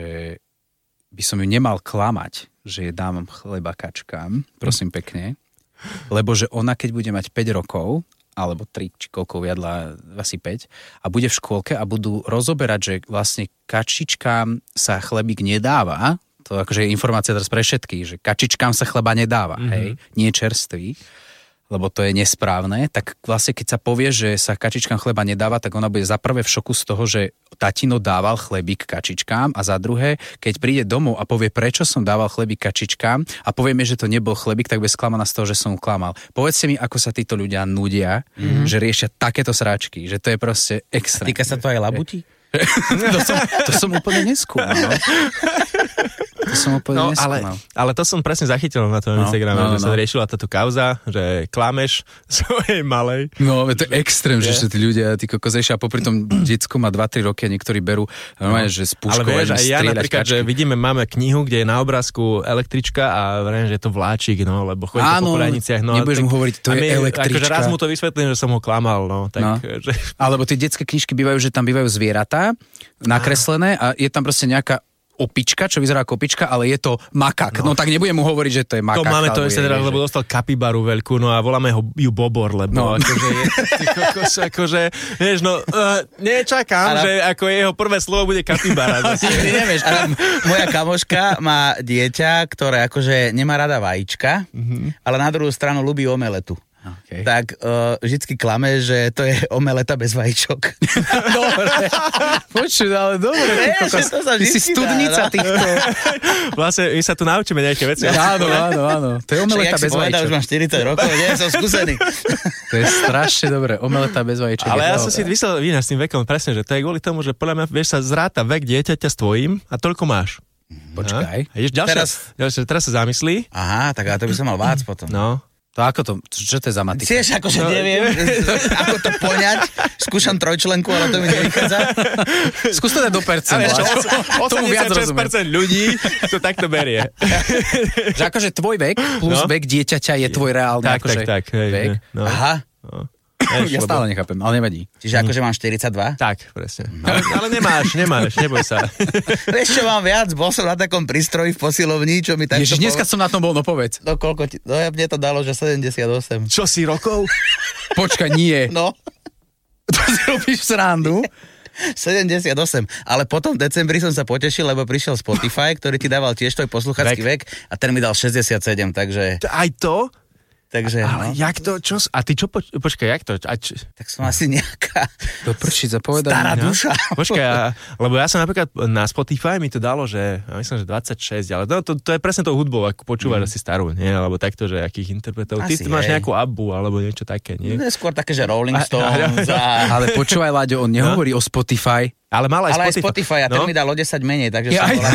by som ju nemal klamať, že jej dám chleba kačkám, prosím pekne, lebo že ona, keď bude mať 5 rokov, alebo 3, či koľko viadla, asi 5, a bude v škôlke a budú rozoberať, že vlastne kačičkám sa chlebík nedáva, to akože je informácia teraz pre všetkých, že kačičkám sa chleba nedáva, hej, nie čerstvý, lebo to je nesprávne, tak vlastne keď sa povie, že sa kačičkám chleba nedáva, tak ona bude za prvé v šoku z toho, že tatino dával chlebík kačičkám a za druhé, keď príde domov a povie, prečo som dával chlebík kačičkám a povieme, že to nebol chlebík, tak bude sklamaná z toho, že som ju klamal. Povedzte mi, ako sa títo ľudia nudia, že riešia takéto sráčky, že to je proste extrém. Týka sa to aj labutí? To som úplne neskúmal. Ale to som presne zachytil na tom Instagrame, že sa riešila táto kauza, že klameš svojej malej. No, to je extrém, že tí ľudia, tí kokos, a popri tom decko má 2-3 roky a niektorí berú normálne, že s puškou ale vieš, aj ja napríklad, kačky. Že vidíme, máme knihu, kde je na obrázku električka a vrejme, že je to vláčik, no, lebo chodí po koľajniciach. No, nebudeš mu hovoriť, to je električka. Akože raz mu to vysvetlím, že som ho klamal, no. Tak, že... Alebo tie detské knižky bývajú, že tam bývajú zvieratá nakreslené a je tam proste nejaká opička, čo vyzerá ako opička, ale je to makak. No tak nebudem mu hovoriť, že to je makak. To máme to ešte teraz, lebo dostal kapibaru veľkú, no a voláme ju Bobor, lebo akože, vieš, no, nečakám, že ako jeho prvé slovo bude kapibara. Nevieš, moja kamoška má dieťa, ktoré akože nemá rada vajíčka, ale na druhú stranu ľubí omeletu. Okay. Tak vždycky klame, že to je omeleta bez vajíčok. Dobre. Počuť, ale dobre. Ty si studnica týchto. Vlastne my sa tu naučíme nejaké veci. Áno. To je omeleta bez vajíčok. Už mám 40 rokov, nie som skúsený. To je strašne dobre, omeleta bez vajíčok. Ale ja som si myslel, s tým vekom presne, že to je kvôli tomu, že podľa mňa, vieš, sa zráta vek dieťaťa s tvojím a toľko máš. Počkaj. Teraz sa zamyslí. Aha, tak to by som mal vác potom. No. To ako to, čo to je za matika? Tiež akože neviem, ako to poňať. Skúšam trojčlenku, ale to mi nevychádza. Skús to dať do percent. 86% ľudí to takto berie. Že akože tvoj vek plus vek dieťaťa je tvoj reálny tak, vek. No. Aha. No. Ja stále nechápem, ale nevadí. Čiže akože mám 42? Tak, presne. Ale nemáš, neboj sa. Vieš čo, mám viac, bol som na takom prístroji v posilovni, čo mi takto... Ježiš, dneska som na tom bol, no povedz. No koľko ti... No ja mne to dalo, že 78. Čo si rokov? Počkaj, nie. No. To si robíš srandu? 78, ale potom v decembri som sa potešil, lebo prišiel Spotify, ktorý ti dával tiež tvoj posluchácky vek a ten mi dal 67, takže... Aj to? Takže, ale jak to, čo... A ty čo, počkaj, jak to? Tak som asi nejaká... To prčí, zapovedať. Stará duša. Počkaj, lebo ja som napríklad na Spotify mi to dalo, že myslím, že 26, ale to je presne tou hudbou, ako počúvaš asi starú, nie? Alebo takto, že akých interpretov. Ty máš nejakú Abbu, alebo niečo také, nie? Skôr také, že Rolling Stones. Ale počúvaj, Láďo, on nehovorí o Spotify. Ale mal aj Spotify a ten mi dal o 10 menej, takže som bol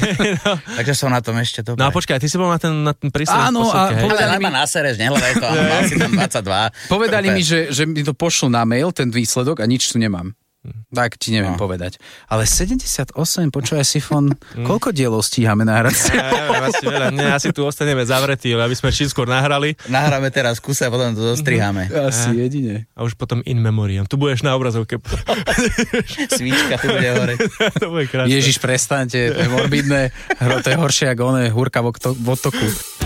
takže som na tom ešte dobre. No a počkaj, ty si bol na ten prístroj. Áno, a povedali mi... na sereš, nehľadaj to, ale mal si tam 22. Povedali mi, že mi to pošlo na mail, ten výsledok a nič tu nemám. Tak ti neviem povedať. Ale 78, počúvaj Sifon, koľko dielov stíhame nahrať? Asi tu ostaneme zavretí, aby sme čím skôr nahrali. Nahráme teraz kuse a potom to zostriháme. Asi jedine. A už potom in memoriam. Tu budeš na obrazovke. Svíčka tu bude hore. To bude krásne. Ježiš, prestaňte, to je morbidné. To je horšie ako oné húrka v otoku.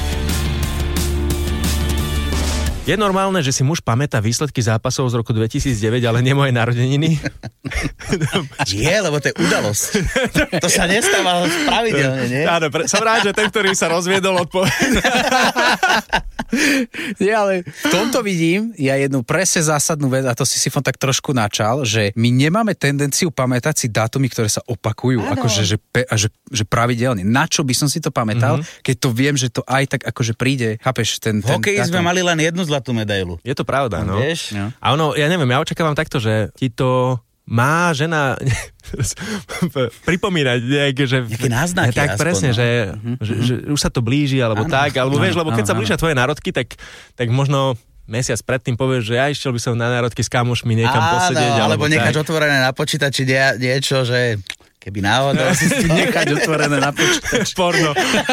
Je normálne, že si muž pamätá výsledky zápasov z roku 2009, ale nie moje narodeniny? Je, lebo to je udalosť. To sa nestáva pravidelne, nie? Áno, som rád, že ten, ktorý sa rozviedol, odpovedal. Nie, ale v tomto vidím ja jednu presne zásadnú vec, a to si Sifon tak trošku načal, že my nemáme tendenciu pamätať si dátumy, ktoré sa opakujú, akože že pravidelne. Na čo by som si to pamätal, keď to viem, že to aj tak akože príde, chápeš, ten v hokeji sme mali len jednu zlatú medailu. Je to pravda, no. Vieš? No. A ono, ja neviem, ja očakávam takto, že ti to má žena pripomínať nejaké, že... Nejaké náznaky. Tak presne, že už sa to blíži, alebo tak, alebo vieš, lebo keď sa blížia tvoje národky, tak možno mesiac predtým povieš, že ja išiel by som na národky s kamošmi niekam posedieť. Alebo necháš otvorené na počítači niečo, že... Keby náhodou si nechať otvorené na počítač. Porno.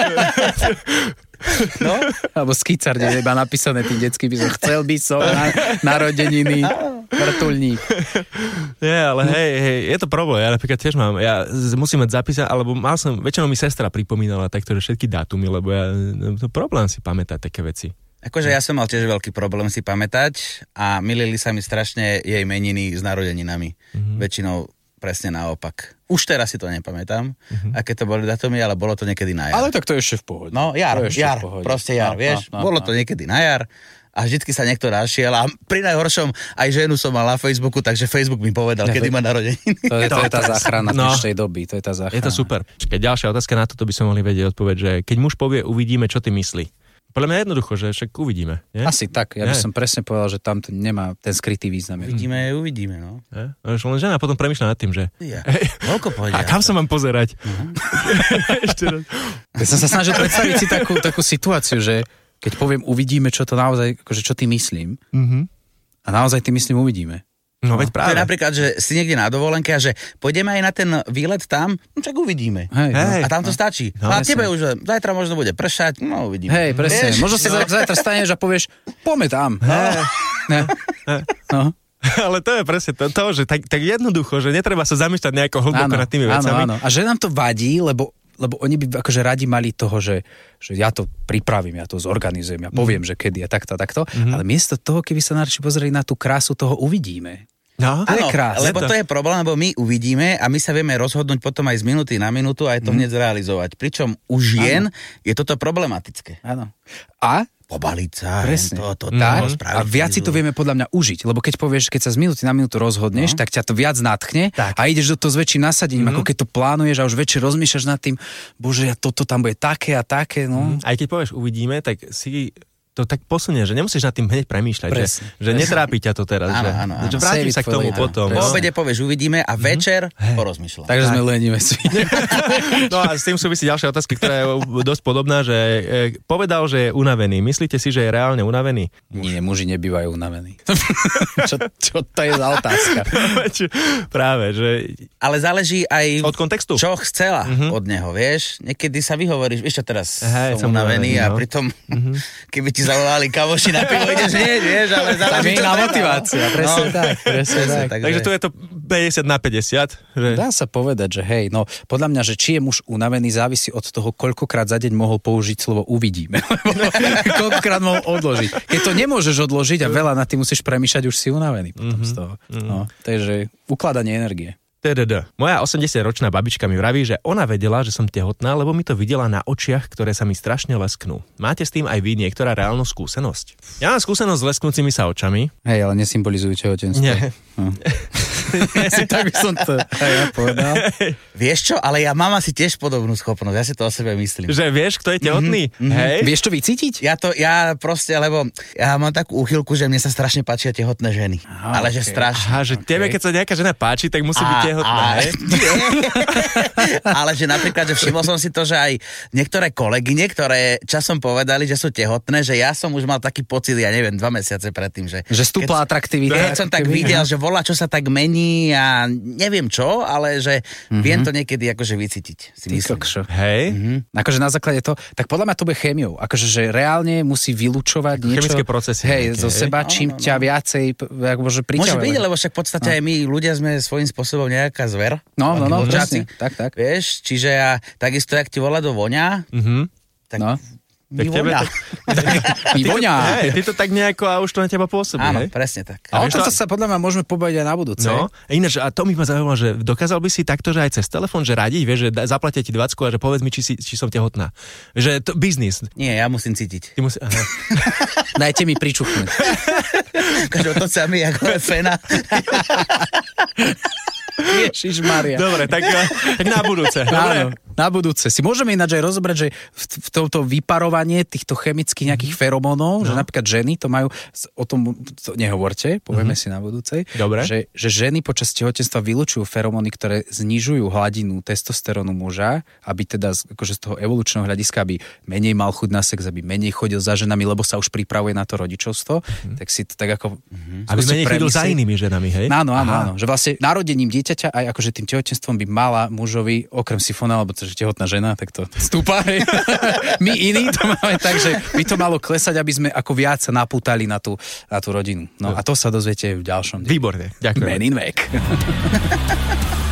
No? Alebo skicar, kde je iba napísané tým detským písom. Chcel by som narodeniny, vrtuľník. Nie, ale hej, je to problém. Ja napríklad tiež mám, ja musím mať zapísať, alebo väčšinou mi sestra pripomínala takto, že všetky dátumy, lebo ja to problém si pamätať také veci. Akože ja som mal tiež veľký problém si pamätať a milili sa mi strašne jej meniny s narodeninami. Väčšinou presne naopak. Už teraz si to nepamätám, aké to boli datumy, ale bolo to niekedy na jar. Ale tak to je ešte v pohode. No, jar, proste jar, vieš. Bolo to niekedy na jar a vždycky sa niekto našiel a pri najhoršom aj ženu som mal na Facebooku, takže Facebook mi povedal, kedy má narodeniny. To je tá záchrana dnešnej doby, to je tá záchrana. Je to super. Keď ďalšia otázka na toto by sme mohli vedieť odpoveď, že keď muž povie, uvidíme, čo ty myslí. Podľa mňa jednoducho, že však uvidíme. Nie? Asi tak, ja by som presne povedal, že tam to nemá ten skrytý význam. Uvidíme, no. Len žena potom premýšľa nad tým, že... Koľko povedia? A kam sa mám pozerať? Ešte raz. Ja som sa snažil predstaviť si takú situáciu, že keď poviem uvidíme, čo to naozaj, akože čo ty myslím, a naozaj ty myslím uvidíme. No veď práve. To je napríklad, že si niekde na dovolenke a že pôjdeme aj na ten výlet tam, no čak uvidíme. Hej, a tam to stačí. No, a tebe už zajtra možno bude pršať, no uvidíme. Hej, presne. Možno sa zajtra staneš a povieš, poďme tam. No. Ale to je presne to že tak jednoducho, že netreba sa zamýšľať nejako hlboko nad tými vecami. Áno. A že nám to vadí, lebo oni by akože radi mali toho, že ja to pripravím, ja to zorganizujem, ja poviem, že kedy a takto. Ale miesto toho, keby sa naši pozreli na tú krásu, toho uvidíme. No, áno, lebo to je problém, lebo my uvidíme a my sa vieme rozhodnúť potom aj z minúty na minútu a aj to hneď zrealizovať. Pričom u žien je toto problematické. Áno. A pobaliť sa, presne. spraviť. A viac si to vieme podľa mňa užiť, lebo keď povieš, keď sa z minúty na minútu rozhodneš, tak ťa to viac nadchne a ideš do toho s väčším nasadením, ako keď to plánuješ a už večer rozmýšľaš nad tým, bože, toto tam bude také a také, no. Aj keď povieš uvidíme, tak si to tak posunie, že nemusíš nad tým hneď premýšľať, že netrápi ťa to teraz, áno. že vrátiš sa k tomu potom. Po obede povieš uvidíme a večer porozmýšľam. Takže sme lenivé. No a s tým súvisí ďalšia otázka, ktorá je dosť podobná, že povedal, že je unavený. Myslíte si, že je reálne unavený? Nie, muži nebývajú unavení. Čo to je za otázka? Práve, že... Ale záleží aj od kontextu. Čo chcela od neho, vieš? Niekedy sa vyhovoríš, vieš čo teraz, som unavený a pritom, keby ti zavolali kamoši na pivo, ideš hneď, vieš, ale záleží to. Tá motivácia, presne tak. Takže tu je to 50/50. Že... Dá sa povedať, že hej, no podľa mňa, že či je muž unavený, závisí od toho, koľkokrát za deň mohol použiť slovo uvidíme. Koľkokrát mohol odložiť. Keď to nemôžeš odložiť a veľa na tým musíš premýšľať, už si unavený potom z toho. No, takže ukladanie energie. Moja 80-ročná babička mi vraví, že ona vedela, že som tehotná, lebo mi to videla na očiach, ktoré sa mi strašne lesknú. Máte s tým aj vy niektorá reálnu skúsenosť? Ja mám skúsenosť s lesknúcimi sa očami. Hej, ale nesymbolizujú tehotenstvo. Nie. Tak by som to aj ja povedal. Vieš čo, ale ja mám asi tiež podobnú schopnosť, ja si to o sebe myslím. Že vieš, kto je tehotný? Hej? Vieš to vycítiť? Ja proste, lebo ja mám takú úchylku, že mne sa strašne páčia tehotné ženy. Ale že strašne. Aha, že tebe, keď sa nejaká žena páči, tak musí byť tehotná, hej? Ale že napríklad, že všimol som si to, že aj niektoré kolegyne, ktoré časom povedali, že sú tehotné, že ja som už mal taký pocit, ja neviem, 2 mesiace predtým, že stúpla atraktivita. Keď som tak videl, že volá, čo sa tak mení a neviem čo, ale že viem to niekedy akože vycítiť, si myslím. Hej? Akože na základe toho, tak podľa mňa to bude chémiou. Akože, že reálne musí vylúčovať niečo. Chemické procesy. Hej, zo seba, čím ťa viacej akože priťahuje. Môže byť, lebo však v podstate aj my ľudia sme svojím spôsobom nejaká zver. No, presne. Tak. Vieš, čiže ja takisto, jak ti volá do voňa, tak... Tak tebe to... Mi voňa. Hej, ty to tak nejako a už to na teba pôsobí, áno, hej? presne tak. A o tomto sa podľa mňa môžeme pobaviť aj na budúce. No, ináč, a to mi ma zaujímalo, že dokázal by si takto, že aj cez telefón, že radiť, vieš, že zaplatia ti 20 a že povedz mi, či som tehotná. Že to biznis. Nie, ja musím cítiť. Ty aha. Dajte mi pričuchnúť. Každou to sa mi ako fena. Ježišmaria. Dobre, tak na budúce. Áno, na budúce. Si môžeme ináč aj rozobrať, že v tomto vyparovanie týchto chemických nejakých feromónov, že napríklad ženy to majú, o tom nehovorte, povieme si na budúcej, že ženy počas tehotenstva vylučujú feromóny, ktoré znižujú hladinu testosterónu muža, aby teda akože z toho evolučného hľadiska, aby menej mal chuť na sex, aby menej chodil za ženami, lebo sa už pripravuje na to rodičovstvo, tak si to tak ako... Aby menej chodil za inými ženami, hej? Áno. Že vlastne narodením dieťaťa aj akože tým tehotenstvom by mala mužovi, okrem sifona, alebo že tehotná žena, tak to stúpa. My iní to máme tak, že by to malo klesať, aby sme ako viac sa napútali na tú rodinu. No a to sa dozviete v ďalšom. Výborne, ďakujem. Men in Vek.